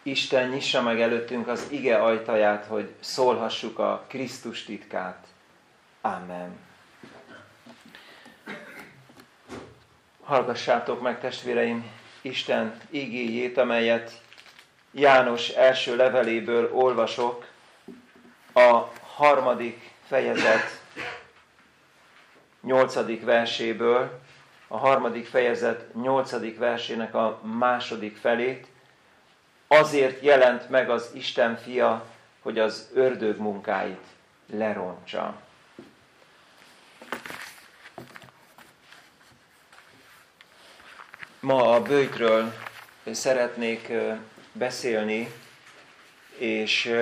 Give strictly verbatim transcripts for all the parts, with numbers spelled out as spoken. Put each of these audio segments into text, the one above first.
Isten nyissa meg előttünk az ige ajtaját, hogy szólhassuk a Krisztus titkát. Amen. Hallgassátok meg, testvéreim, Isten igéjét, amelyet János első leveléből olvasok, a harmadik fejezet nyolcadik verséből, a harmadik fejezet nyolcadik versének a második felét. Azért jelent meg az Isten fia, hogy az ördög munkáit lerontsa. Ma a böjtről szeretnék beszélni, és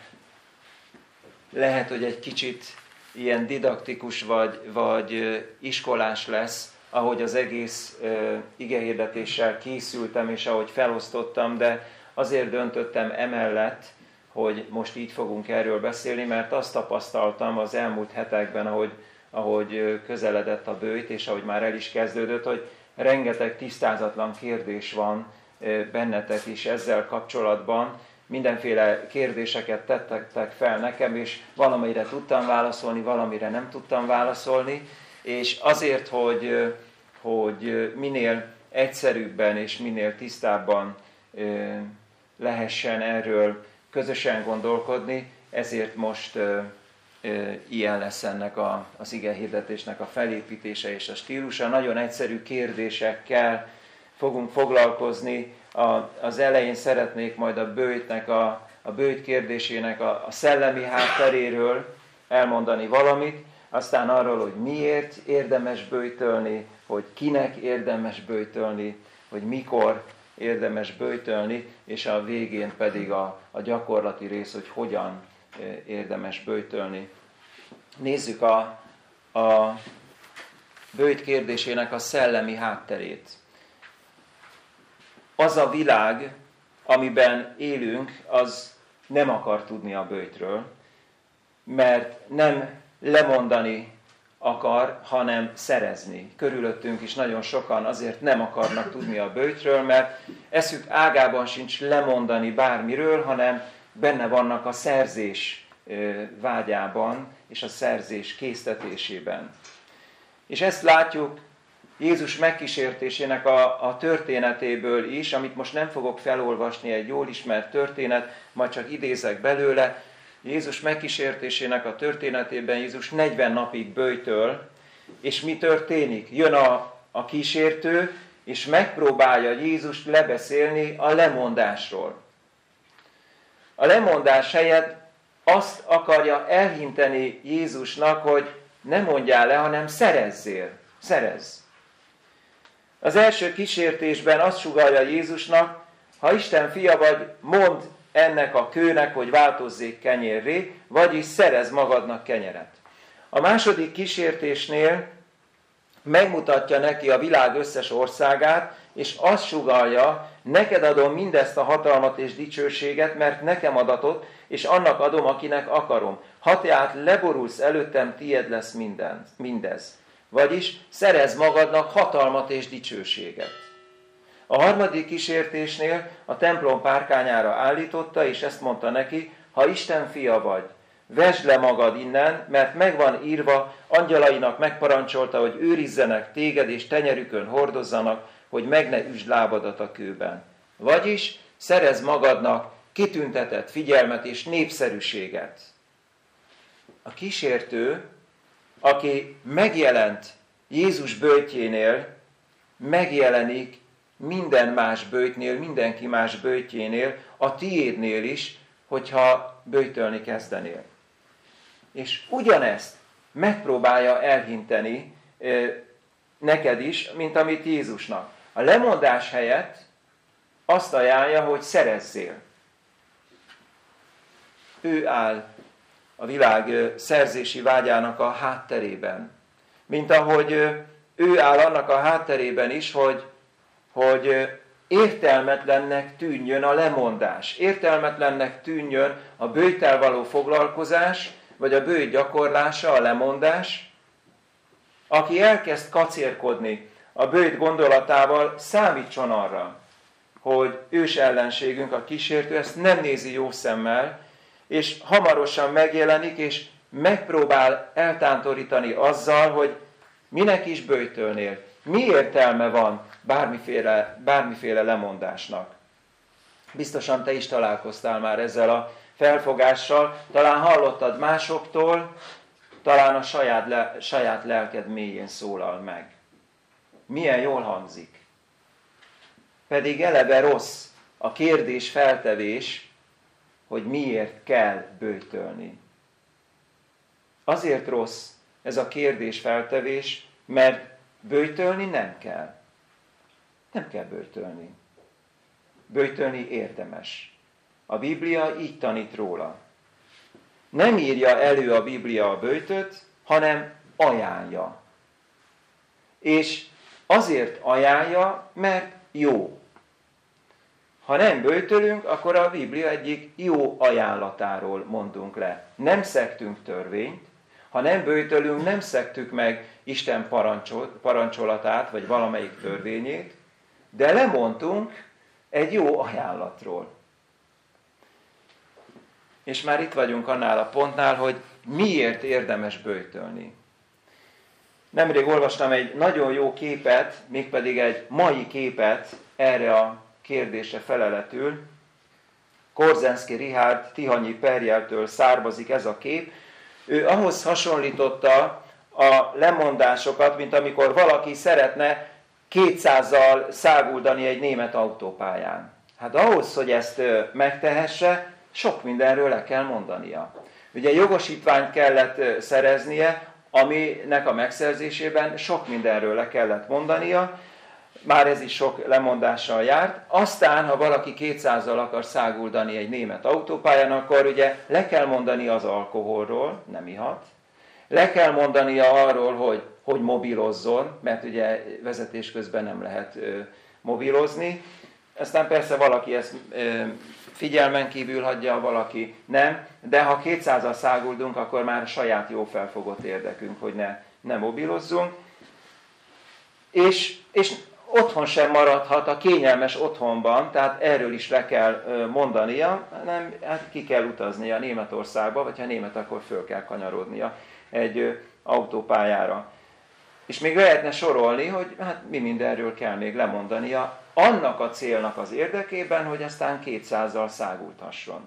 lehet, hogy egy kicsit ilyen didaktikus vagy, vagy iskolás lesz, ahogy az egész igehirdetéssel készültem, és ahogy felosztottam, de azért döntöttem emellett, hogy most így fogunk erről beszélni, mert azt tapasztaltam az elmúlt hetekben, ahogy, ahogy közeledett a böjt, és ahogy már el is kezdődött, hogy rengeteg tisztázatlan kérdés van bennetek is ezzel kapcsolatban. Mindenféle kérdéseket tettek fel nekem, és valamire tudtam válaszolni, valamire nem tudtam válaszolni, és azért, hogy, hogy minél egyszerűbben és minél tisztábban lehessen erről közösen gondolkodni, ezért most ilyen lesz ennek a, az igehirdetésnek a felépítése és a stílusa. Nagyon egyszerű kérdésekkel fogunk foglalkozni. A, az elején szeretnék majd a böjtnek, a, a böjt kérdésének a, a szellemi hátteréről elmondani valamit, aztán arról, hogy miért érdemes böjtölni, hogy kinek érdemes böjtölni, hogy mikor érdemes böjtölni, és a végén pedig a, a gyakorlati rész, hogy hogyan érdemes böjtölni. Nézzük a, a böjt kérdésének a szellemi hátterét. Az a világ, amiben élünk, az nem akar tudni a böjtről, mert nem lemondani akar, hanem szerezni. Körülöttünk is nagyon sokan azért nem akarnak tudni a böjtről, mert eszük ágában sincs lemondani bármiről, hanem benne vannak a szerzés vágyában és a szerzés késztetésében. És ezt látjuk Jézus megkísértésének a, a történetéből is, amit most nem fogok felolvasni, egy jól ismert történet, majd csak idézek belőle. Jézus megkísértésének a történetében Jézus negyven napig böjtöl, és mi történik? Jön a, a kísértő, és megpróbálja Jézust lebeszélni a lemondásról. A lemondás helyett azt akarja elhinteni Jézusnak, hogy ne mondjál le, hanem szerezzél. Szerezz. Az első kísértésben azt sugallja Jézusnak, ha Isten fia vagy, mondd ennek a kőnek, hogy változzék kenyérré, vagyis szerez magadnak kenyeret. A második kísértésnél megmutatja neki a világ összes országát, és azt sugallja, neked adom mindezt a hatalmat és dicsőséget, mert nekem adatot, és annak adom, akinek akarom. Ha tehát leborulsz előttem, tied lesz minden, mindez. Vagyis szerez magadnak hatalmat és dicsőséget. A harmadik kísértésnél a templom párkányára állította, és ezt mondta neki, ha Isten fia vagy, vesd le magad innen, mert megvan írva, angyalainak megparancsolta, hogy őrizzenek téged, és tenyerükön hordozzanak, hogy meg ne üsd lábadat a kőben. Vagyis szerez magadnak kitüntetett figyelmet és népszerűséget. A kísértő, aki megjelent Jézus böjtjénél, megjelenik minden más böjtnél, mindenki más böjtjénél, a tiédnél is, hogyha böjtölni kezdenél. És ugyanezt megpróbálja elhinteni neked is, mint amit Jézusnak. A lemondás helyett azt ajánlja, hogy szerezzél. Ő áll a világ szerzési vágyának a hátterében. Mint ahogy ő áll annak a hátterében is, hogy, hogy értelmetlennek tűnjön a lemondás. Értelmetlennek tűnjön a böjttel való foglalkozás, vagy a böjt gyakorlása, a lemondás. Aki elkezd kacérkodni a böjt gondolatával, számítson arra, hogy ős ellenségünk, a kísértő ezt nem nézi jó szemmel, és hamarosan megjelenik, és megpróbál eltántorítani azzal, hogy minek is böjtölnél, mi értelme van bármiféle, bármiféle lemondásnak. Biztosan te is találkoztál már ezzel a felfogással, talán hallottad másoktól, talán a saját, le, saját lelked mélyén szólal meg. Milyen jól hangzik. Pedig eleve rossz a kérdés feltevés, hogy miért kell böjtölni. Azért rossz ez a kérdés feltevés, mert böjtölni nem kell. Nem kell böjtölni. Böjtölni érdemes. A Biblia így tanít róla. Nem írja elő a Biblia a böjtöt, hanem ajánlja. És azért ajánlja, mert jó. Ha nem böjtölünk, akkor a Biblia egyik jó ajánlatáról mondunk le. Nem szegtünk törvényt, ha nem böjtölünk, nem szegtük meg Isten parancsolatát, vagy valamelyik törvényét, de lemondtunk egy jó ajánlatról. És már itt vagyunk annál a pontnál, hogy miért érdemes böjtölni. Nemrég olvastam egy nagyon jó képet, mégpedig egy mai képet erre a kérdésre feleletül. Korzenszky Richárd Tihanyi Perjeltől származik ez a kép. Ő ahhoz hasonlította a lemondásokat, mint amikor valaki szeretne kétszázzal száguldani egy német autópályán. Hát ahhoz, hogy ezt megtehesse, sok mindenről le kell mondania. Ugye jogosítványt kellett szereznie, aminek a megszerzésében sok mindenről le kellett mondania, már ez is sok lemondással járt. Aztán, ha valaki kétszázzal akar száguldani egy német autópályán, akkor ugye le kell mondani az alkoholról, nem ihat. Le kell mondania arról, hogy hogy mobilozzon, mert ugye vezetés közben nem lehet ö, mobilozni. Aztán persze valaki ezt ö, figyelmen kívül hagyja, valaki nem, de ha kétszázzal száguldunk, akkor már saját jó felfogott érdekünk, hogy ne, ne mobilozzunk. És, és otthon sem maradhat a kényelmes otthonban, tehát erről is le kell mondania, hanem hát ki kell utaznia Németországba, vagy ha német, akkor föl kell kanyarodnia egy autópályára. És még lehetne sorolni, hogy hát mi mindenről kell még lemondania, annak a célnak az érdekében, hogy aztán kétszázzal száguldhasson.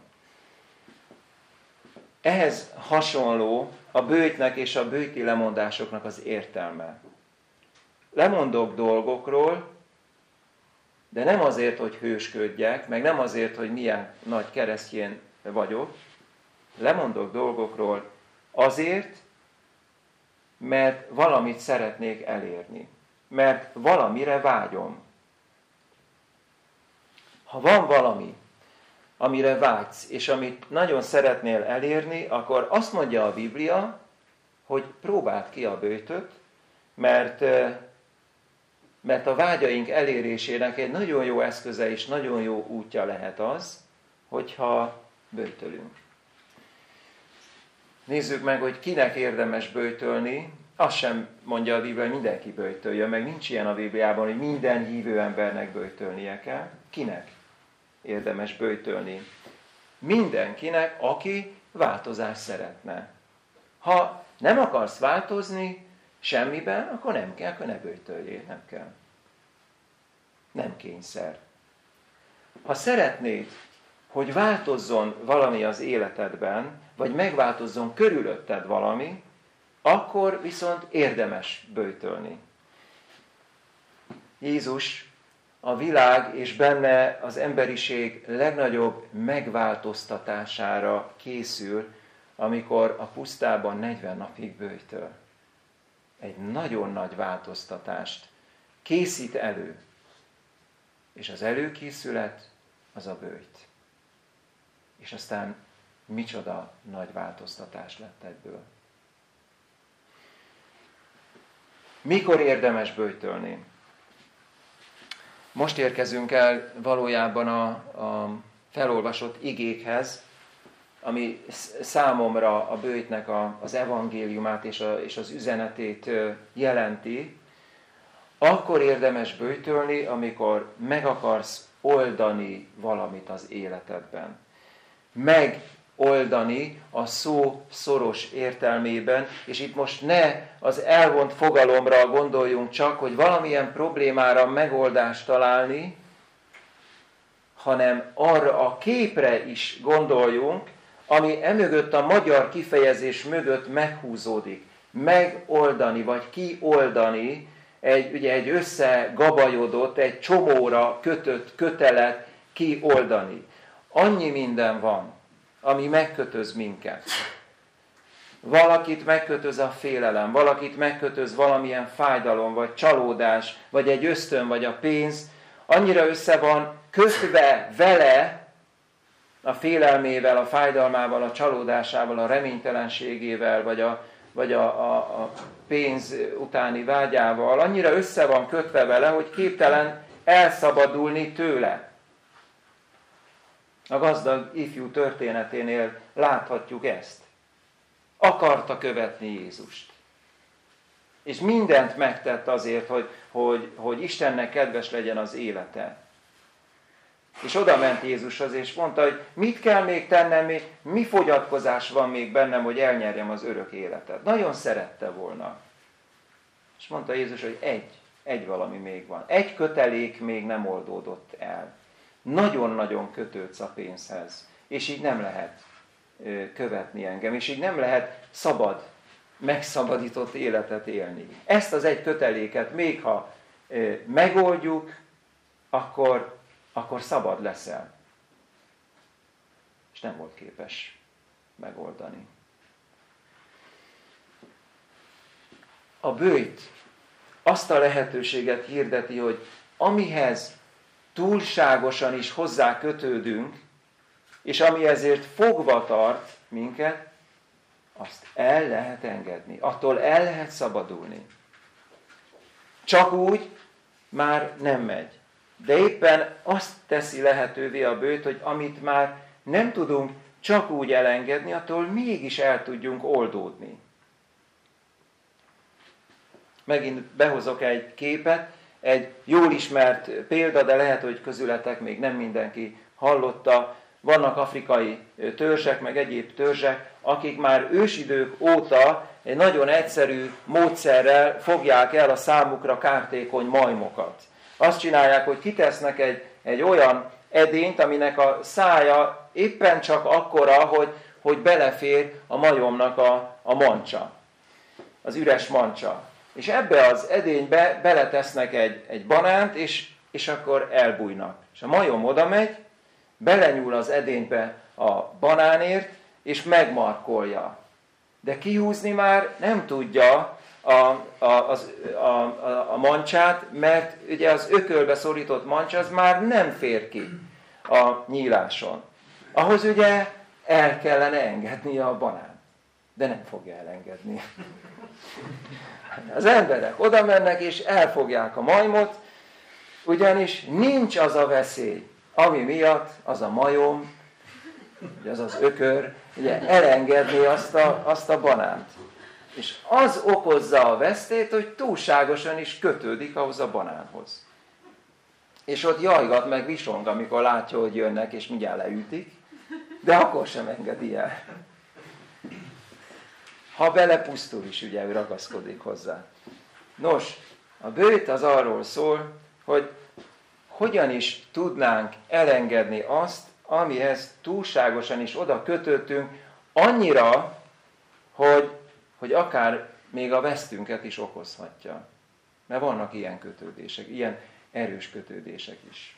Ehhez hasonló a böjtnek és a böjti lemondásoknak az értelme. Lemondok dolgokról, de nem azért, hogy hősködjek, meg nem azért, hogy milyen nagy keresztjén vagyok. Lemondok dolgokról azért, mert valamit szeretnék elérni. Mert valamire vágyom. Ha van valami, amire vágysz, és amit nagyon szeretnél elérni, akkor azt mondja a Biblia, hogy próbáld ki a böjtöt, mert, mert a vágyaink elérésének egy nagyon jó eszköze és nagyon jó útja lehet az, hogyha böjtölünk. Nézzük meg, hogy kinek érdemes böjtölni. Azt sem mondja a Biblia, hogy mindenki böjtöljön, meg nincs ilyen a Bibliában, hogy minden hívő embernek böjtölnie kell. Kinek érdemes böjtölni? Mindenkinek, aki változást szeretne. Ha nem akarsz változni semmiben, akkor nem kell, akkor ne böjtöljél, nem kell. Nem kényszer. Ha szeretnéd, hogy változzon valami az életedben, vagy megváltozzon körülötted valami, akkor viszont érdemes böjtölni. Jézus a világ és benne az emberiség legnagyobb megváltoztatására készül, amikor a pusztában negyven napig böjtöl. Egy nagyon nagy változtatást készít elő. És az előkészület az a böjt. És aztán micsoda nagy változtatás lett ebből. Mikor érdemes böjtölni? Most érkezünk el valójában a, a felolvasott igékhez, ami számomra a böjtnek a, az evangéliumát és, a, és az üzenetét jelenti. Akkor érdemes böjtölni, amikor meg akarsz oldani valamit az életedben. Megoldani a szó szoros értelmében, és itt most ne az elvont fogalomra gondoljunk csak, hogy valamilyen problémára megoldást találni, hanem arra a képre is gondoljunk, ami emögött a magyar kifejezés mögött meghúzódik. Megoldani, vagy kioldani egy, ugye egy összegabajodott, egy csomóra kötött kötelet kioldani. Annyi minden van, ami megkötöz minket. Valakit megkötöz a félelem, valakit megkötöz valamilyen fájdalom, vagy csalódás, vagy egy ösztön, vagy a pénz. Annyira össze van kötve vele, a félelmével, a fájdalmával, a csalódásával, a reménytelenségével, vagy a, vagy a, a, a pénz utáni vágyával, annyira össze van kötve vele, hogy képtelen elszabadulni tőle. A gazdag ifjú történeténél láthatjuk ezt. Akarta követni Jézust. És mindent megtett azért, hogy, hogy, hogy Istennek kedves legyen az élete. És oda ment Jézushoz, és mondta, hogy mit kell még tennem, még, mi fogyatkozás van még bennem, hogy elnyerjem az örök életet. Nagyon szerette volna. És mondta Jézus, hogy egy, egy valami még van. Egy kötelék még nem oldódott el. Nagyon-nagyon kötődsz a pénzhez. És így nem lehet követni engem, és így nem lehet szabad, megszabadított életet élni. Ezt az egy köteléket még ha megoldjuk, akkor akkor szabad leszel. És nem volt képes megoldani. A böjt azt a lehetőséget hirdeti, hogy amihez túlságosan is hozzá kötődünk, és ami ezért fogva tart minket, azt el lehet engedni. Attól el lehet szabadulni. Csak úgy már nem megy. De éppen azt teszi lehetővé a böjt, hogy amit már nem tudunk csak úgy elengedni, attól mégis el tudjunk oldódni. Megint behozok egy képet, egy jól ismert példa, de lehet, hogy közületek még nem mindenki hallotta. Vannak afrikai törzsek, meg egyéb törzsek, akik már ősidők óta egy nagyon egyszerű módszerrel fogják el a számukra kártékony majmokat. Azt csinálják, hogy kitesznek egy, egy olyan edényt, aminek a szája éppen csak akkora, hogy, hogy belefér a majomnak a, a mancsa, az üres mancsa. És ebbe az edénybe beletesznek egy, egy banánt, és, és akkor elbújnak. És a majom oda megy, belenyúl az edénybe a banánért, és megmarkolja. De kihúzni már nem tudja a, a, az, a, a, a mancsát, mert ugye az ökölbe szorított mancs az már nem fér ki a nyíláson. Ahhoz ugye el kellene engednie a banánt. De nem fogja elengedni. Az emberek oda mennek és elfogják a majmot, ugyanis nincs az a veszély, ami miatt az a majom, az az ökör, ugye elengedni azt a, azt a banánt. És az okozza a vesztét, hogy túlságosan is kötődik ahhoz a banánhoz. És ott jajgat meg visong, amikor látja, hogy jönnek, és mindjárt leütik, de akkor sem engedi el. Ha belepusztul is, ugye ő ragaszkodik hozzá. Nos, a böjt az arról szól, hogy hogyan is tudnánk elengedni azt, amihez túlságosan is oda kötöttünk, annyira, hogy, hogy akár még a vesztünket is okozhatja. Mert vannak ilyen kötődések, ilyen erős kötődések is.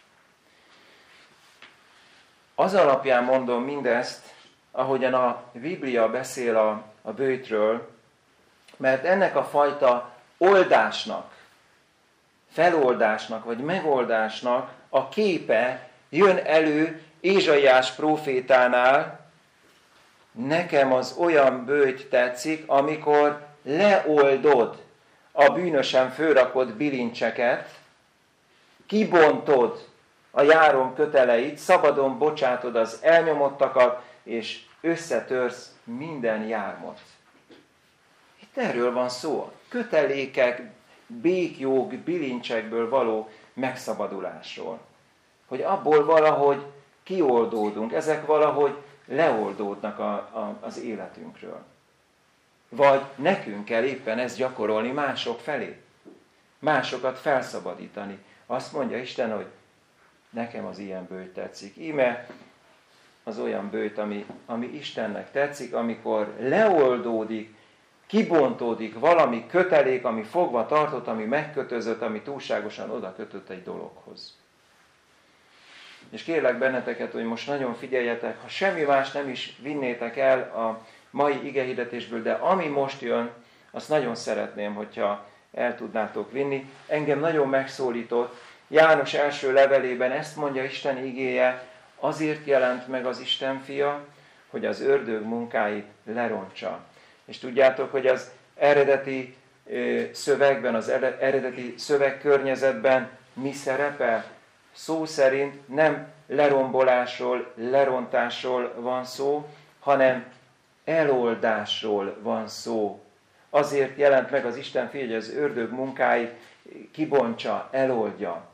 Az alapján mondom mindezt, ahogyan a Biblia beszél a, a böjtről, mert ennek a fajta oldásnak, feloldásnak, vagy megoldásnak a képe jön elő Ézsaiás prófétánál. Nekem az olyan böjt tetszik, amikor leoldod a bűnösen fölrakott bilincseket, kibontod a járom köteleit, szabadon bocsátod az elnyomottakat, és összetörsz minden jármot. Itt erről van szó. Kötelékek békjog, bilincsekből való megszabadulásról. Hogy abból valahogy kioldódunk, ezek valahogy leoldódnak a, a, az életünkről. Vagy nekünk kell éppen ezt gyakorolni mások felé. Másokat felszabadítani. Azt mondja Isten, hogy nekem az ilyen bőjt tetszik. Íme az olyan bőjt, ami, ami Istennek tetszik, amikor leoldódik, kibontódik valami kötelék, ami fogva tartott, ami megkötözött, ami túlságosan oda kötött egy dologhoz. És kérlek benneteket, hogy most nagyon figyeljetek, ha semmi más nem is vinnétek el a mai igehirdetésből, de ami most jön, azt nagyon szeretném, hogyha el tudnátok vinni. Engem nagyon megszólított. János első levelében ezt mondja Isten igéje, azért jelent meg az Isten fia, hogy az ördög munkáit lerontsa. És tudjátok, hogy az eredeti szövegben, az eredeti szövegkörnyezetben mi szerepel? Szó szerint nem lerombolásról, lerontásról van szó, hanem eloldásról van szó. Azért jelent meg az Isten fia, hogy az ördög munkáit kibontsa, eloldja.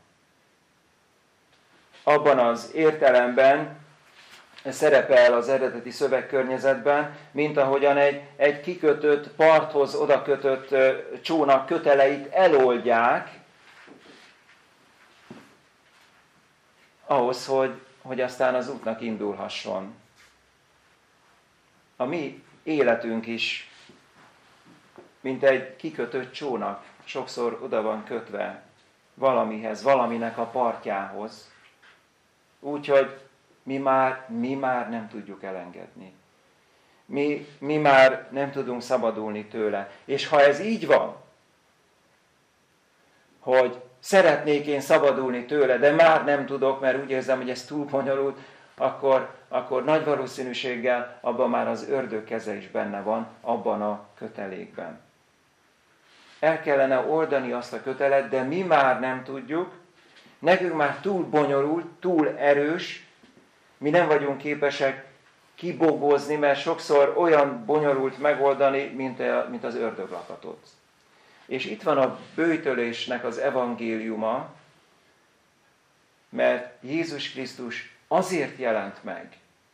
Abban az értelemben szerepel az eredeti szövegkörnyezetben, mint ahogyan egy, egy kikötött, parthoz oda kötött csónak köteleit eloldják, ahhoz, hogy, hogy aztán az útnak indulhasson. A mi életünk is, mint egy kikötött csónak, sokszor oda van kötve valamihez, valaminek a partjához. Úgyhogy mi már, mi már nem tudjuk elengedni. Mi, mi már nem tudunk szabadulni tőle. És ha ez így van, hogy szeretnék én szabadulni tőle, de már nem tudok, mert úgy érzem, hogy ez túl bonyolult, akkor, akkor nagy valószínűséggel abban már az ördög keze is benne van, abban a kötelékben. El kellene oldani azt a kötelet, de mi már nem tudjuk, nekünk már túl bonyolult, túl erős, mi nem vagyunk képesek kibogozni, mert sokszor olyan bonyolult megoldani, mint, a, mint az ördöglakatot. És itt van a böjtölésnek az evangéliuma, mert Jézus Krisztus azért jelent meg,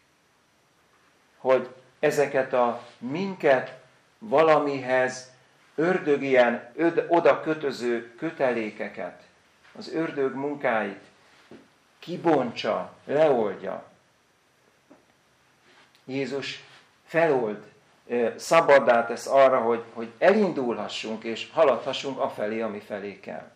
hogy ezeket a minket valamihez ördögien, oda kötöző kötelékeket, az ördög munkáit kibontsa, leoldja. Jézus felold, szabaddá tesz arra, hogy, hogy elindulhassunk és haladhassunk afelé, ami felé kell.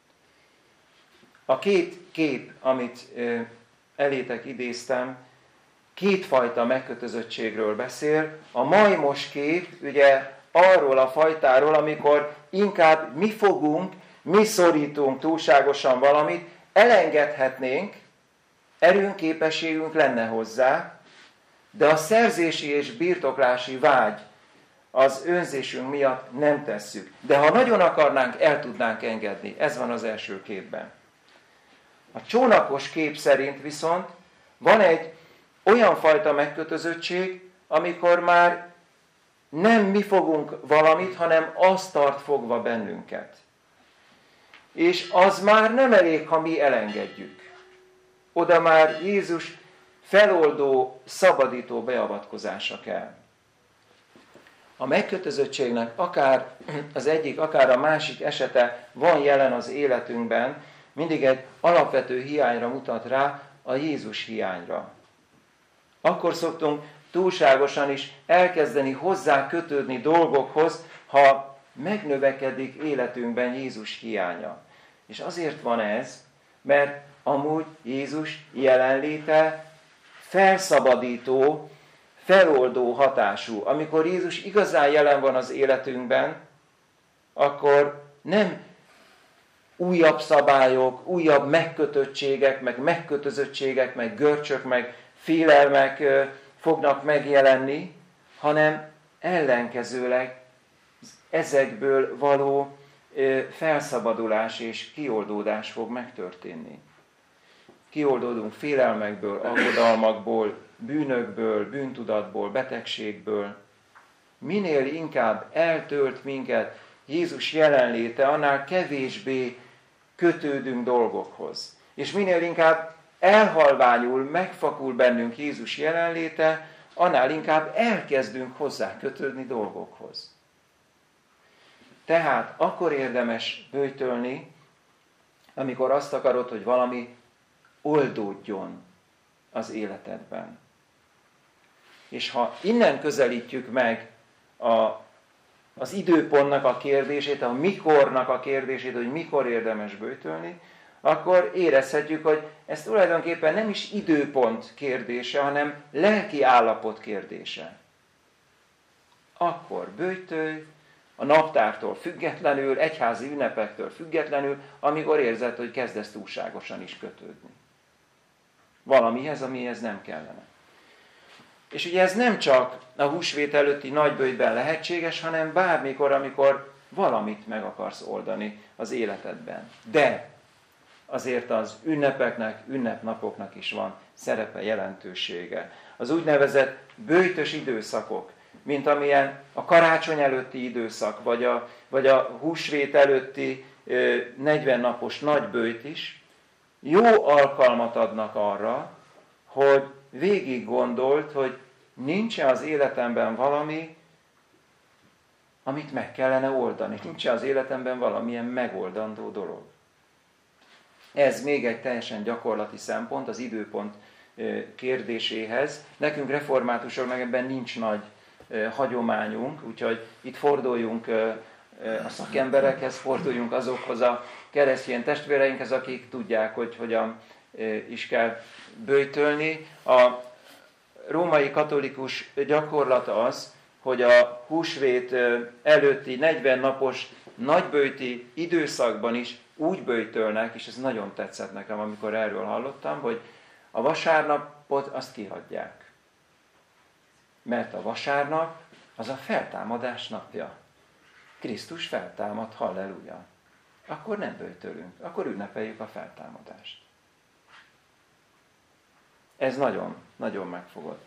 A két kép, amit elétek idéztem, kétfajta megkötözöttségről beszél. A majmos kép ugye arról a fajtáról, amikor inkább mi fogunk, mi szorítunk túlságosan valamit, elengedhetnénk, erőnképességünk lenne hozzá, de a szerzési és birtoklási vágy az önzésünk miatt nem tesszük. De ha nagyon akarnánk, el tudnánk engedni. Ez van az első képben. A csónakos kép szerint viszont van egy olyan fajta megkötözöttség, amikor már nem mi fogunk valamit, hanem az tart fogva bennünket. És az már nem elég, ha mi elengedjük. Oda már Jézus feloldó, szabadító beavatkozása kell. A megkötözöttségnek akár az egyik, akár a másik esete van jelen az életünkben, mindig egy alapvető hiányra mutat rá, a Jézus hiányra. Akkor szoktunk túlságosan is elkezdeni hozzá kötődni dolgokhoz, ha megnövekedik életünkben Jézus hiánya. És azért van ez, mert amúgy Jézus jelenléte felszabadító, feloldó hatású. Amikor Jézus igazán jelen van az életünkben, akkor nem újabb szabályok, újabb megkötöttségek, meg megkötözöttségek, meg görcsök, meg félelmek fognak megjelenni, hanem ellenkezőleg ezekből való felszabadulás és kioldódás fog megtörténni. Kioldódunk félelmekből, aggodalmakból, bűnökből, bűntudatból, betegségből. Minél inkább eltölt minket Jézus jelenléte, annál kevésbé kötődünk dolgokhoz. És minél inkább elhalványul, megfakul bennünk Jézus jelenléte, annál inkább elkezdünk hozzá kötődni dolgokhoz. Tehát akkor érdemes böjtölni, amikor azt akarod, hogy valami oldódjon az életedben. És ha innen közelítjük meg a, az időpontnak a kérdését, a mikornak a kérdését, hogy mikor érdemes böjtölni, akkor érezhetjük, hogy ez tulajdonképpen nem is időpont kérdése, hanem lelki állapot kérdése. Akkor böjtölj, a naptártól függetlenül, egyházi ünnepektől függetlenül, amikor érzed, hogy kezdesz túlságosan is kötődni. Valamihez, amihez nem kellene. És ugye ez nem csak a húsvét előtti nagyböjtben lehetséges, hanem bármikor, amikor valamit meg akarsz oldani az életedben. De azért az ünnepeknek, ünnepnapoknak is van szerepe, jelentősége. Az úgynevezett böjtös időszakok, mint amilyen a karácsony előtti időszak, vagy a, vagy a húsvét előtti negyven napos nagyböjt is, jó alkalmat adnak arra, hogy végig gondolt, hogy nincs-e az életemben valami, amit meg kellene oldani. Nincs-e az életemben valamilyen megoldandó dolog. Ez még egy teljesen gyakorlati szempont az időpont kérdéséhez. Nekünk reformátusoknak ebben nincs nagy hagyományunk, úgyhogy itt forduljunk a szakemberekhez, forduljunk azokhoz a keresztény testvéreinkhez, akik tudják, hogy hogyan is kell böjtölni. A római katolikus gyakorlat az, hogy a húsvét előtti negyven napos nagyböjti időszakban is úgy böjtölnek, és ez nagyon tetszett nekem, amikor erről hallottam, hogy a vasárnapot azt kihagyják. Mert a vasárnap az a feltámadás napja. Krisztus feltámad, halleluja. Akkor nem böjtölünk, akkor ünnepeljük a feltámadást. Ez nagyon, nagyon megfogott.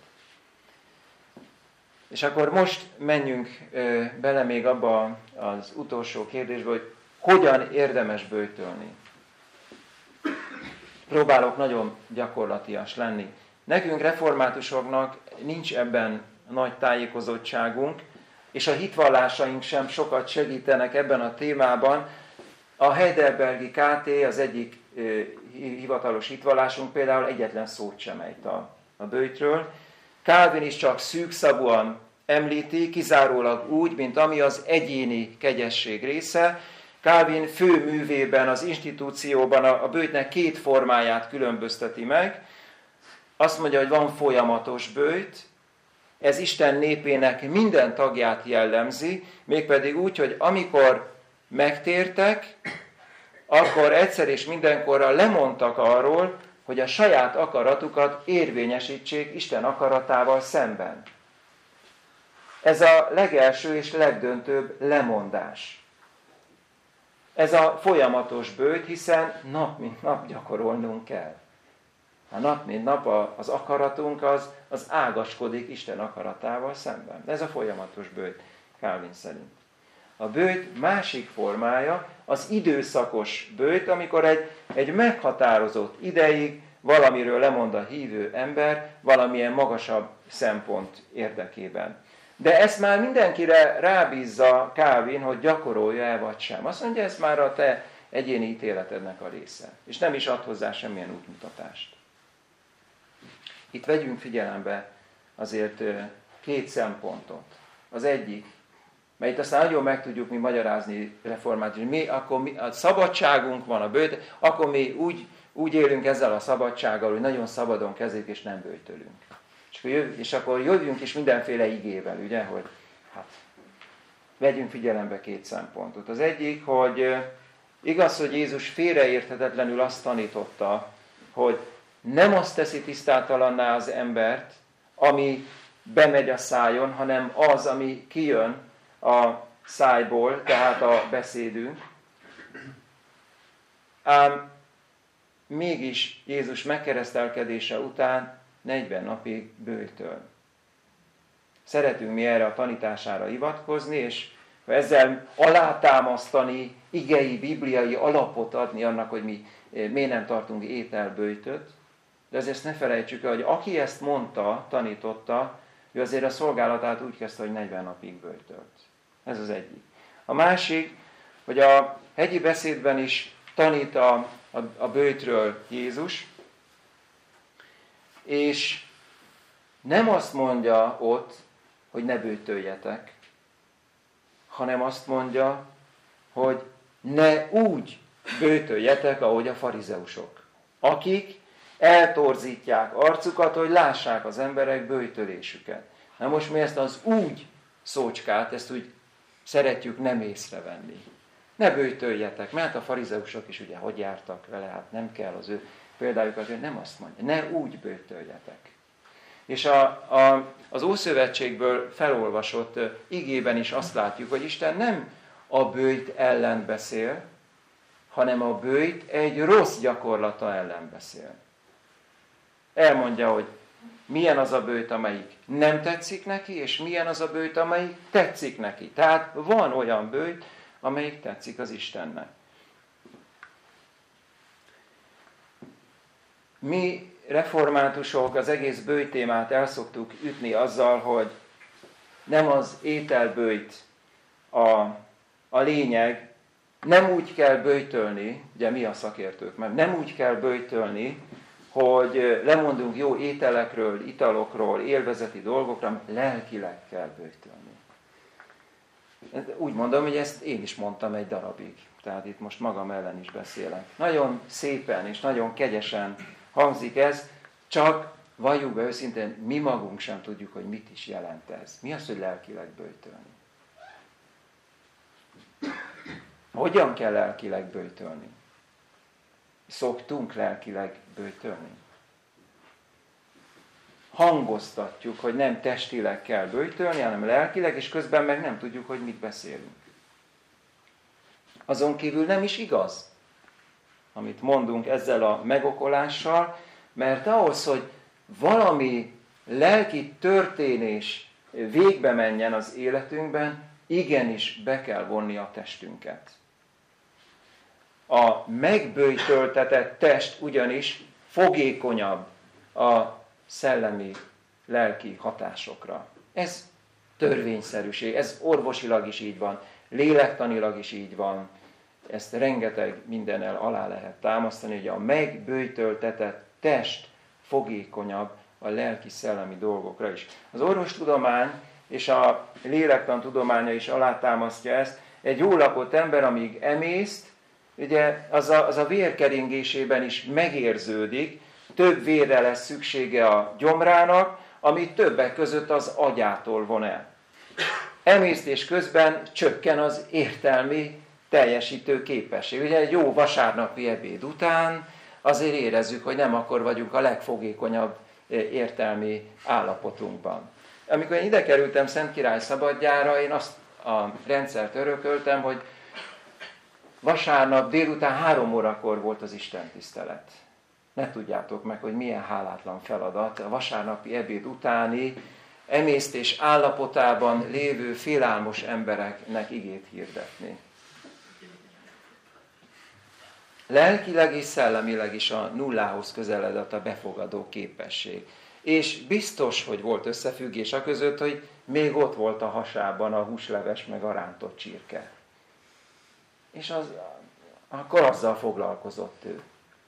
És akkor most menjünk ö, bele még abba az utolsó kérdésbe, hogy hogyan érdemes böjtölni. Próbálok nagyon gyakorlatias lenni. Nekünk reformátusoknak nincs ebben nagy tájékozottságunk, és a hitvallásaink sem sokat segítenek ebben a témában. A Heidelbergi ká té, az egyik ö, hivatalos hitvallásunk például egyetlen szót sem ejt a, a böjtről. Calvin is csak szűkszavúan említi, kizárólag úgy, mint ami az egyéni kegyesség része. Calvin fő művében, az institúcióban a, a böjtnek két formáját különbözteti meg. Azt mondja, hogy van folyamatos böjt, ez Isten népének minden tagját jellemzi, mégpedig úgy, hogy amikor megtértek, akkor egyszer és mindenkorra lemondtak arról, hogy a saját akaratukat érvényesítsék Isten akaratával szemben. Ez a legelső és legdöntőbb lemondás. Ez a folyamatos böjt, hiszen nap mint nap gyakorolnunk kell. A nap mint nap az akaratunk az, az ágaskodik Isten akaratával szemben. Ez a folyamatos böjt, Calvin szerint. A böjt másik formája az időszakos böjt, amikor egy, egy meghatározott ideig valamiről lemond a hívő ember valamilyen magasabb szempont érdekében. De ezt már mindenkire rábízza Calvin, hogy gyakorolja-e vagy sem. Azt mondja, ez már a te egyéni ítéletednek a része. És nem is ad hozzá semmilyen útmutatást. Itt vegyünk figyelembe azért két szempontot. Az egyik, mert itt aztán nagyon meg tudjuk mi magyarázni református, hogy mi, akkor mi, a szabadságunk van a böjt, akkor mi úgy, úgy élünk ezzel a szabadsággal, hogy nagyon szabadon kezdjük és nem böjtölünk. És, és akkor jövünk is mindenféle igével, ugye, hogy hát vegyünk figyelembe két szempontot. Az egyik, hogy igaz, hogy Jézus félreérthetetlenül azt tanította, hogy nem azt teszi tisztátalanná az embert, ami bemegy a szájon, hanem az, ami kijön a szájból, tehát a beszédünk. Ám mégis Jézus megkeresztelkedése után negyven napig böjtöl. Szeretünk mi erre a tanítására hivatkozni, és ezzel alátámasztani, igei, bibliai alapot adni annak, hogy mi miért nem tartunk ételböjtöt. De azért ne felejtsük el, hogy aki ezt mondta, tanította, ő azért a szolgálatát úgy kezdte, hogy negyven napig böjtölt. Ez az egyik. A másik, hogy a hegyi beszédben is tanít a, a, a böjtről Jézus, és nem azt mondja ott, hogy ne böjtöljetek, hanem azt mondja, hogy ne úgy böjtöljetek, ahogy a farizeusok, akik eltorzítják arcukat, hogy lássák az emberek böjtölésüket. Na most mi ezt az úgy szócskát, ezt úgy szeretjük nem észrevenni. Ne böjtöljetek, mert a farizeusok is ugye hogy jártak vele, hát nem kell az ő példájukat, hogy nem azt mondja, ne úgy böjtöljetek. És a, a, az Ószövetségből felolvasott igében is azt látjuk, hogy Isten nem a böjt ellen beszél, hanem a böjt egy rossz gyakorlata ellen beszél. Elmondja, hogy milyen az a böjt, amelyik nem tetszik neki, és milyen az a böjt, amelyik tetszik neki. Tehát van olyan böjt, amelyik tetszik az Istennek. Mi reformátusok az egész böjt témát el szoktuk ütni azzal, hogy nem az ételböjt a, a lényeg, nem úgy kell böjtölni, ugye mi a szakértők, mert nem úgy kell böjtölni, hogy lemondunk jó ételekről, italokról, élvezeti dolgokról, hanem lelkileg kell böjtölni. Úgy mondom, hogy ezt én is mondtam egy darabig. Tehát itt most magam ellen is beszélek. Nagyon szépen és nagyon kegyesen hangzik ez, csak valljuk be őszintén, mi magunk sem tudjuk, hogy mit is jelent ez. Mi az, hogy lelkileg böjtölni? Hogyan kell lelkileg böjtölni? Szoktunk lelkileg böjtölni? Hangoztatjuk, hogy nem testileg kell böjtölni, hanem lelkileg, és közben meg nem tudjuk, hogy mit beszélünk. Azon kívül nem is igaz, amit mondunk ezzel a megokolással, mert ahhoz, hogy valami lelki történés végbe menjen az életünkben, igenis be kell vonni a testünket. A megböjtöltetett test ugyanis fogékonyabb a szellemi, lelki hatásokra. Ez törvényszerűség, ez orvosilag is így van, lélektanilag is így van. Ezt rengeteg mindennel alá lehet támasztani, hogy a megböjtöltetett test fogékonyabb a lelki-szellemi dolgokra is. Az orvostudomány és a lélektan tudománya is alátámasztja ezt. Egy jól lakott ember, amíg emészt, ugye az a, az a vérkeringésében is megérződik, több vérre lesz szüksége a gyomrának, amit többek között az agyától von el. Emésztés közben csökken az értelmi teljesítő képesség. Ugye egy jó vasárnapi ebéd után azért érezzük, hogy nem akkor vagyunk a legfogékonyabb értelmi állapotunkban. Amikor én ide kerültem Szentkirály szabadjára, én azt a rendszert örököltem, hogy vasárnap délután három órakor volt az istentisztelet. Ne tudjátok meg, hogy milyen hálátlan feladat a vasárnapi ebéd utáni emésztés állapotában lévő félálmos embereknek igét hirdetni. Lelkileg és szellemileg is a nullához közeledett a befogadó képesség. És biztos, hogy volt összefüggés a között, hogy még ott volt a hasában a húsleves meg a rántott csirke. És az, akkor azzal foglalkozott ő.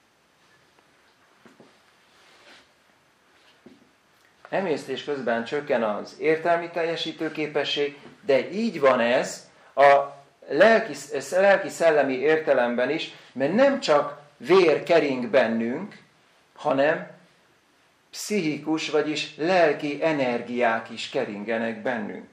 Emésztés közben csökken az értelmi teljesítő képesség, de így van ez a lelki, lelki-szellemi értelemben is, mert nem csak vér kering bennünk, hanem pszichikus, vagyis lelki energiák is keringenek bennünk.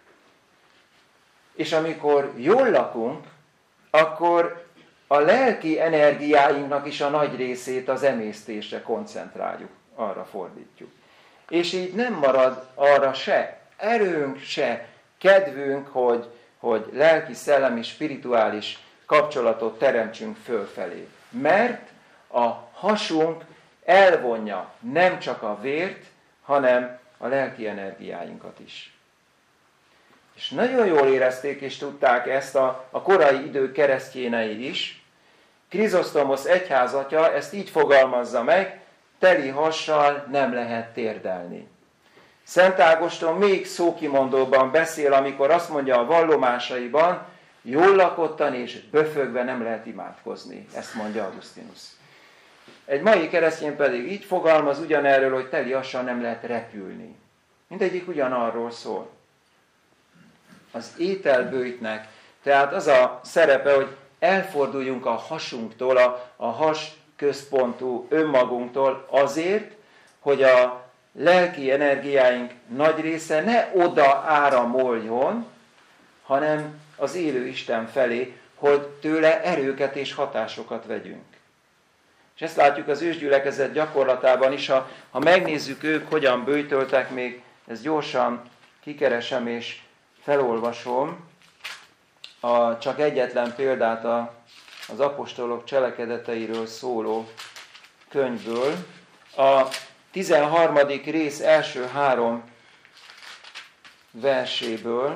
És amikor jól lakunk, akkor a lelki energiáinknak is a nagy részét az emésztésre koncentráljuk, arra fordítjuk. És így nem marad arra se erőnk, se kedvünk, hogy, hogy lelki, szellemi, spirituális kapcsolatot teremtsünk fölfelé. Mert a hasunk elvonja nem csak a vért, hanem a lelki energiáinkat is. És nagyon jól érezték és tudták ezt a, a korai idők keresztjénei is. Krizosztomosz egyházatja ezt így fogalmazza meg, teli hassal nem lehet térdelni. Szent Ágoston még szókimondóban beszél, amikor azt mondja a vallomásaiban, jól lakottan és böfögve nem lehet imádkozni. Ezt mondja Augustinus. Egy mai keresztény pedig így fogalmaz ugyanerről, hogy teli hassal nem lehet repülni. Mindegyik ugyanarról szól. Az ételbőjtnek, tehát az a szerepe, hogy elforduljunk a hasunktól, a, a has központú önmagunktól azért, hogy a lelki energiáink nagy része ne oda áramoljon, hanem az élő Isten felé, hogy tőle erőket és hatásokat vegyünk. És ezt látjuk az ősgyülekezet gyakorlatában is, ha, ha megnézzük ők, hogyan böjtöltek, még ezt gyorsan kikeresem és felolvasom, a, csak egyetlen példát a, az apostolok cselekedeteiről szóló könyvből. A tizenharmadik rész első három verséből.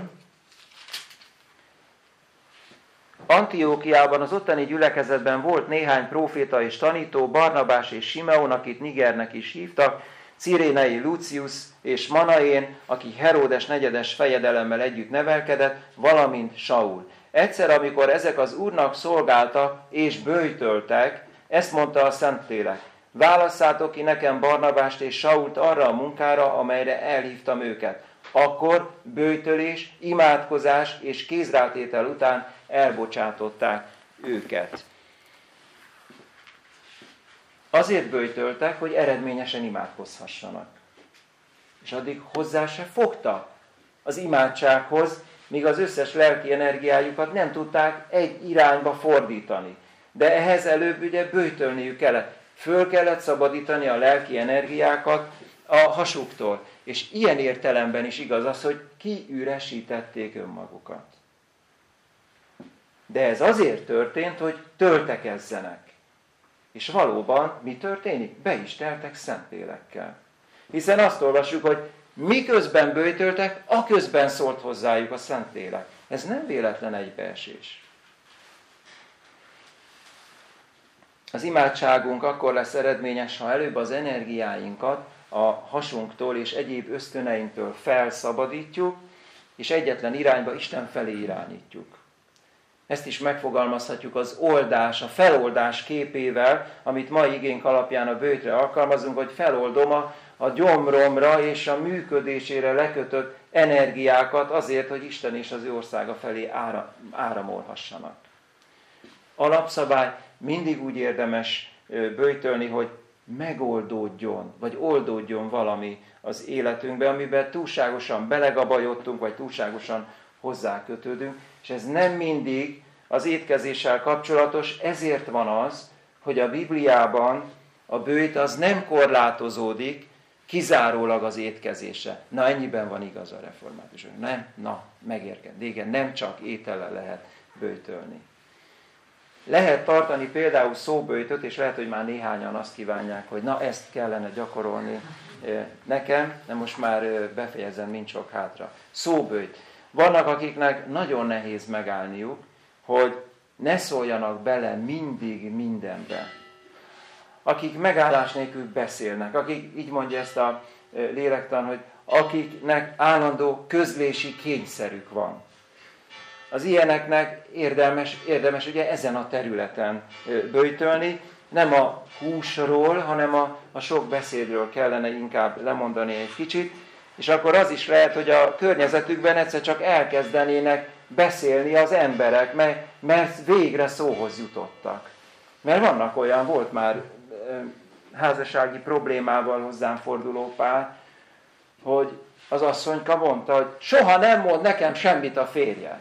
Antiókiában, az ottani gyülekezetben volt néhány próféta és tanító, Barnabás és Simeon, akit Nigernek is hívtak, Cirénei Lucius és Manaén, aki Heródes negyedes fejedelemmel együtt nevelkedett, valamint Saul. Egyszer, amikor ezek az úrnak szolgáltak és böjtöltek, ezt mondta a Szentlélek: válasszátok ki nekem Barnabást és Sault arra a munkára, amelyre elhívtam őket. Akkor böjtölés, imádkozás és kézrátétel után elbocsátották őket. Azért böjtöltek, hogy eredményesen imádkozhassanak. És addig hozzá se fogtak az imádsághoz, míg az összes lelki energiájukat nem tudták egy irányba fordítani. De ehhez előbb ugye böjtölniük kellett. Föl kellett szabadítani a lelki energiákat a hasuktól. És ilyen értelemben is igaz az, hogy kiüresítették önmagukat. De ez azért történt, hogy töltekezzenek. És valóban mi történik? Be is teltek Szentlélekkel. Hiszen azt olvassuk, hogy miközben böjtöltek, aközben szólt hozzájuk a Szentlélek. Ez nem véletlen egybeesés. Az imádságunk akkor lesz eredményes, ha előbb az energiáinkat a hasunktól és egyéb ösztöneinktől felszabadítjuk, és egyetlen irányba, Isten felé irányítjuk. Ezt is megfogalmazhatjuk az oldás, a feloldás képével, amit mai igénk alapján a böjtre alkalmazunk, hogy feloldom a, a gyomromra és a működésére lekötött energiákat azért, hogy Isten és az ő országa felé ára, áramolhassanak. Alapszabály, mindig úgy érdemes böjtölni, hogy megoldódjon, vagy oldódjon valami az életünkbe, amiben túlságosan belegabajodtunk, vagy túlságosan hozzákötődünk, és ez nem mindig az étkezéssel kapcsolatos, ezért van az, hogy a Bibliában a böjt az nem korlátozódik kizárólag az étkezésre. Na, ennyiben van igaz a reformátusok. Nem, na, megérkezett. Igen, nem csak étellel lehet böjtölni. Lehet tartani például szóböjtöt, és lehet, hogy már néhányan azt kívánják, hogy na, ezt kellene gyakorolni nekem, de most már befejezem, nincs sok hátra. Szóböjt. Vannak, akiknek nagyon nehéz megállniuk, hogy ne szóljanak bele mindig mindenbe. Akik megállás nélkül beszélnek, akik, így mondja ezt a lélektan, hogy akiknek állandó közlési kényszerük van. Az ilyeneknek érdemes, érdemes ugye ezen a területen böjtölni, nem a húsról, hanem a, a sok beszédről kellene inkább lemondani egy kicsit, és akkor az is lehet, hogy a környezetükben egyszer csak elkezdenének beszélni az emberek, mert, mert végre szóhoz jutottak. Mert vannak olyan, volt már házassági problémával hozzám forduló pár, hogy az asszonyka mondta, hogy soha nem mond nekem semmit a férjem.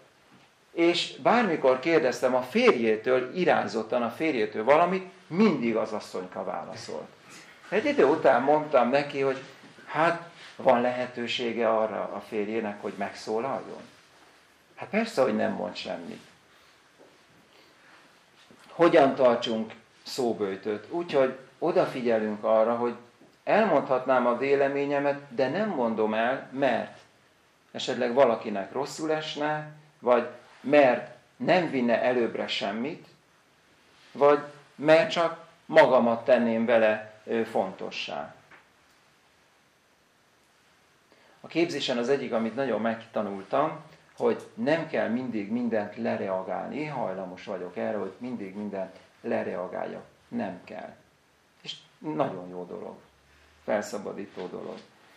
És bármikor kérdeztem a férjétől, irányzottan a férjétől valamit, mindig az asszonyka válaszolt. Egy idő után mondtam neki, hogy hát van lehetősége arra a férjének, hogy megszólaljon? Hát persze, hogy nem mond semmit. Hogyan tartsunk szóböjtöt? Úgyhogy odafigyelünk arra, hogy elmondhatnám a véleményemet, de nem mondom el, mert esetleg valakinek rosszul esne, vagy mert nem vinne előbbre semmit, vagy mert csak magamat tenném vele fontossá. A képzésen az egyik, amit nagyon megtanultam, hogy nem kell mindig mindent lereagálni. Én hajlamos vagyok erre, hogy mindig mindent lereagáljak. Nem kell. És nagyon jó dolog. Felszabadító dolog.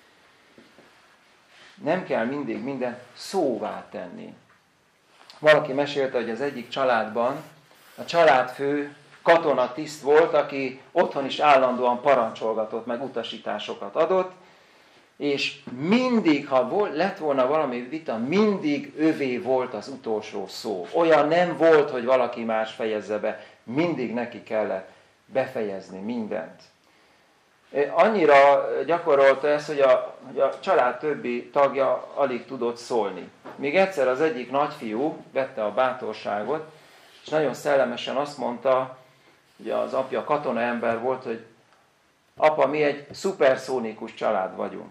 Nem kell mindig mindent szóvá tenni. Valaki mesélte, hogy az egyik családban a családfő katonatiszt volt, aki otthon is állandóan parancsolgatott, meg utasításokat adott, és mindig, ha lett volna valami vita, mindig övé volt az utolsó szó. Olyan nem volt, hogy valaki más fejezze be, mindig neki kellett befejezni mindent. Annyira gyakorolta ezt, hogy a, hogy a család többi tagja alig tudott szólni. Még egyszer az egyik nagyfiú vette a bátorságot, és nagyon szellemesen azt mondta, hogy az apja katonaember volt, hogy apa, mi egy szuperszónikus család vagyunk.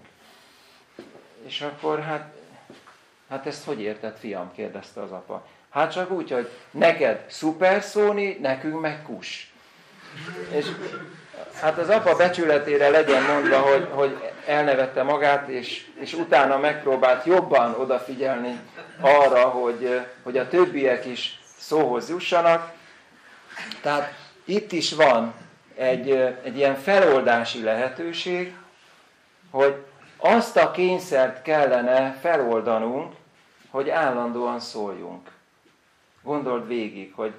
És akkor hát, hát ezt hogy érted, fiam? Kérdezte az apa. Hát csak úgy, hogy neked szuperszóni, nekünk meg kus. És hát az apa becsületére legyen mondva, hogy, hogy elnevette magát, és, és utána megpróbált jobban odafigyelni arra, hogy, hogy a többiek is szóhoz jussanak. Tehát itt is van egy, egy ilyen feloldási lehetőség, hogy azt a kényszert kellene feloldanunk, hogy állandóan szóljunk. Gondold végig, hogy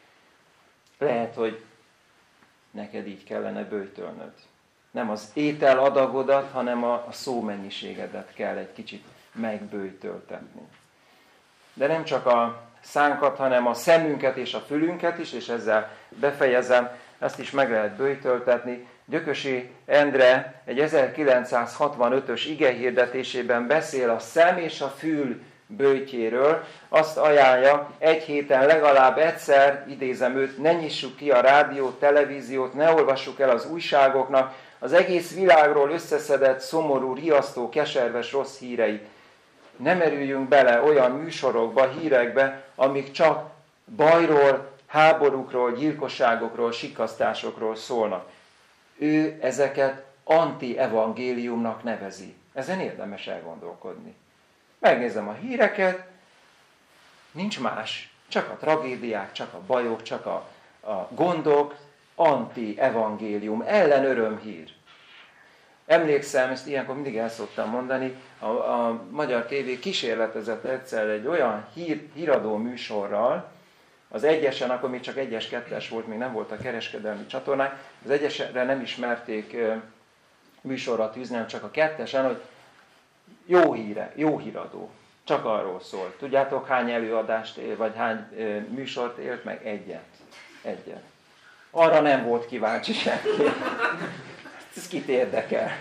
lehet, hogy neked így kellene böjtölnöd. Nem az étel adagodat, hanem a, a szómennyiségedet kell egy kicsit megböjtöltetni. De nem csak a szánkat, hanem a szemünket és a fülünket is, és ezzel befejezem, ezt is meg lehet böjtöltetni. Gyökösi Endre egy ezerkilencszázhatvanötös igehirdetésében beszél a szem és a fül böjtjéről, azt ajánlja, egy héten legalább egyszer, idézem őt, ne nyissuk ki a rádiót, televíziót, ne olvassuk el az újságoknak az egész világról összeszedett, szomorú, riasztó, keserves, rossz híreit. Ne merüljünk bele olyan műsorokba, hírekbe, amik csak bajról, háborúkról, gyilkosságokról, sikkasztásokról szólnak. Ő ezeket anti-evangéliumnak nevezi. Ezen érdemes elgondolkodni. Megnézem a híreket, nincs más, csak a tragédiák, csak a bajok, csak a, a gondok, anti-evangélium, ellen örömhír. Emlékszem, ezt ilyenkor mindig el szoktam mondani, a, a Magyar Tévé kísérletezett egyszer egy olyan hír, híradó műsorral, az egyesen, akkor még csak egyes, kettes volt, még nem volt a kereskedelmi csatornák, az egyesre nem ismerték műsorra tűzni, hanem csak a kettesen, hogy jó híre, jó híradó. Csak arról szól. Tudjátok, hány előadást él, vagy hány műsort élt meg? Egyet. Egyet. Arra nem volt kíváncsi senki. Ez kit érdekel?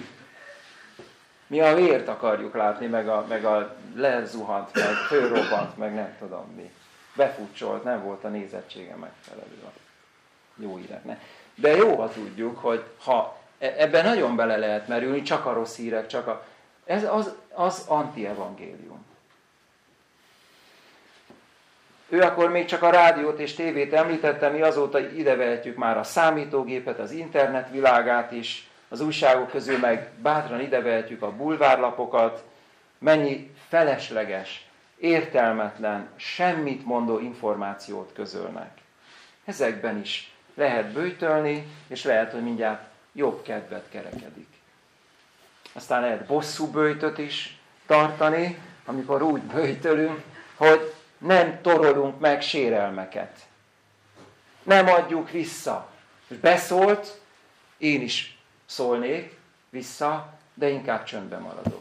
Mi a vért akarjuk látni, meg a, meg a lezuhant, meg fölrobbant, meg nem tudom mi. Befutcsolt, nem volt a nézettsége megfelelő a jó híreknek. De jó, ha tudjuk, hogy ha ebben nagyon bele lehet merülni, csak a rossz hírek, csak a... Ez az, az anti-evangélium. Ő akkor még csak a rádiót és tévét említette, mi azóta idevehetjük már a számítógépet, az internet világát is, az újságok közül meg bátran idevehetjük a bulvárlapokat, mennyi felesleges, értelmetlen, semmit mondó információt közölnek. Ezekben is lehet böjtölni, és lehet, hogy mindjárt jobb kedvet kerekedik. Aztán lehet bosszú böjtöt is tartani, amikor úgy böjtölünk, hogy nem torolunk meg sérelmeket. Nem adjuk vissza. És beszólt, én is szólnék vissza, de inkább csöndben maradok.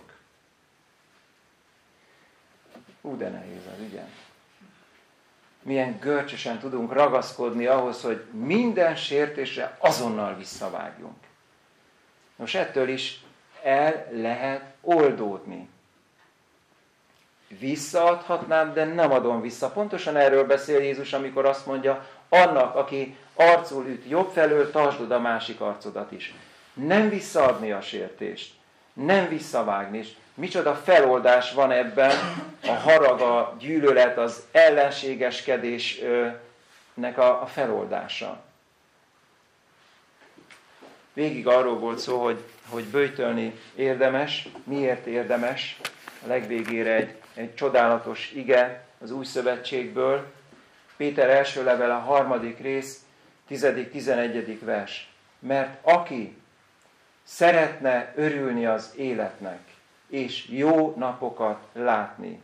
Ú, de nehéz az, ugye? Milyen görcsösen tudunk ragaszkodni ahhoz, hogy minden sértésre azonnal visszavágjunk. Most ettől is el lehet oldódni. Visszaadhatnám, de nem adom vissza. Pontosan erről beszél Jézus, amikor azt mondja, annak, aki arcul üt jobb felől, tartsd oda a másik arcodat is. Nem visszaadni a sértést. nem visszavágni. És micsoda feloldás van ebben, a harag, a gyűlölet, az ellenségeskedésnek a, a feloldása. Végig arról volt szó, hogy, hogy böjtölni érdemes. Miért érdemes? A legvégére egy, egy csodálatos ige az Új Szövetségből. Péter első levele, a harmadik rész, tizedik tizenegyedik vers. Mert aki szeretne örülni az életnek, és jó napokat látni,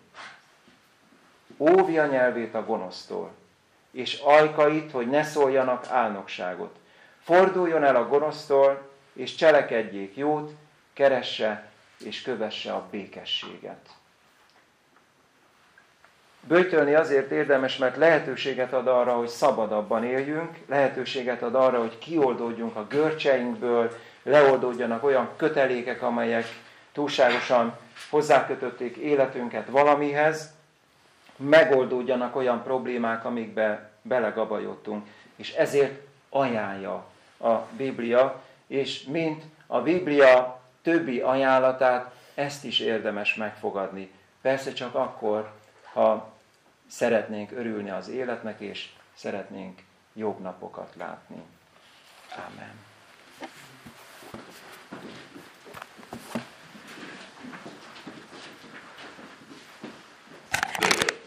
óvja nyelvét a gonosztól, és ajkait, hogy ne szóljanak álnokságot. Forduljon el a gonosztól, és cselekedjék jót, keresse és kövesse a békességet. Böjtölni azért érdemes, mert lehetőséget ad arra, hogy szabadabban éljünk, lehetőséget ad arra, hogy kioldódjunk a görcseinkből, leoldódjanak olyan kötelékek, amelyek túlságosan hozzákötötték életünket valamihez, megoldódjanak olyan problémák, amikbe belegabajodtunk. És ezért ajánlja a Biblia, és mint a Biblia többi ajánlatát, ezt is érdemes megfogadni. Persze csak akkor, ha szeretnénk örülni az életnek, és szeretnénk jobb napokat látni. Ámen.